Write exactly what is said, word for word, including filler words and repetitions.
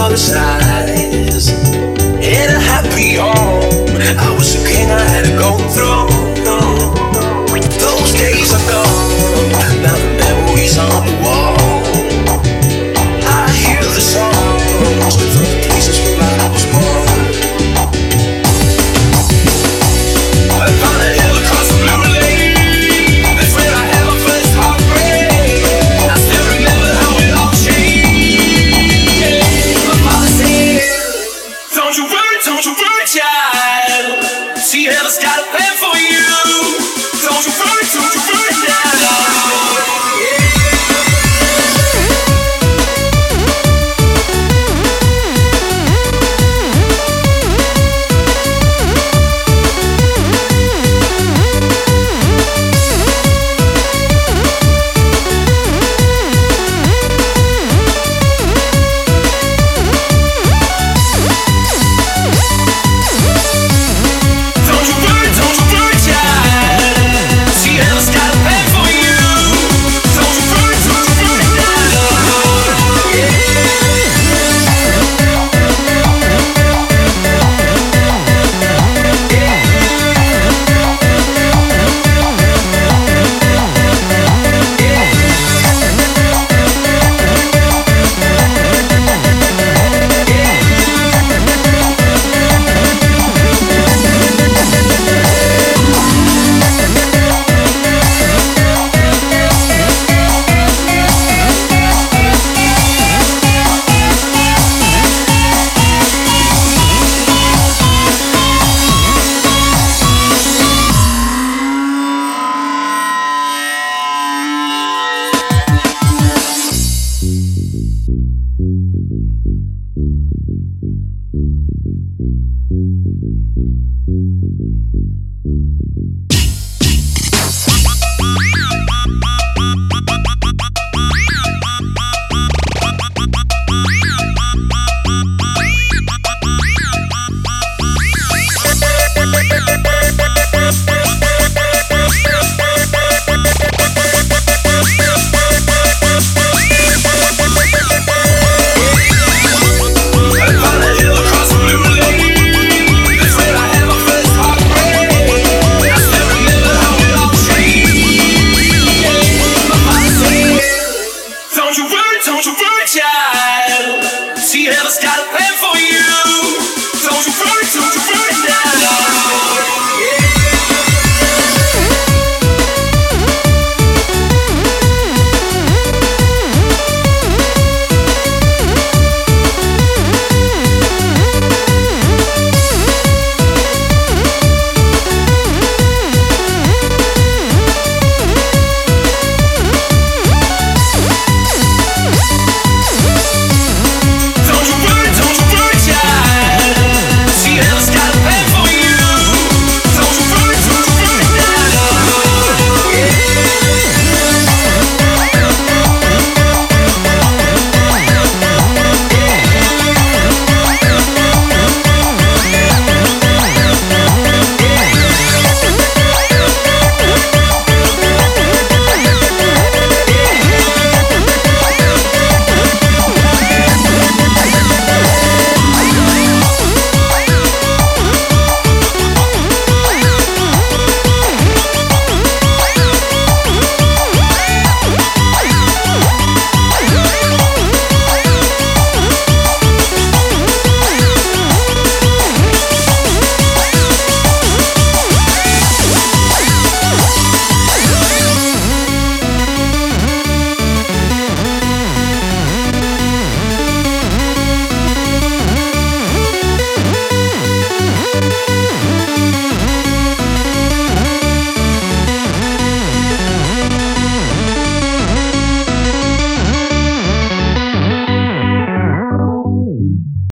all the sides. In a happy home, I was a king, I had a golden throne. Those days are gone, now the memories on the wall. I hear the songs from the places where I was born. Upon a hill across the blue lake, that's where I had my first heartbreak. I still remember how it all changed. My father said, don't you worry, don't you worry, child. See, heaven's got a plan for you. Don't you worry, don't you worry now.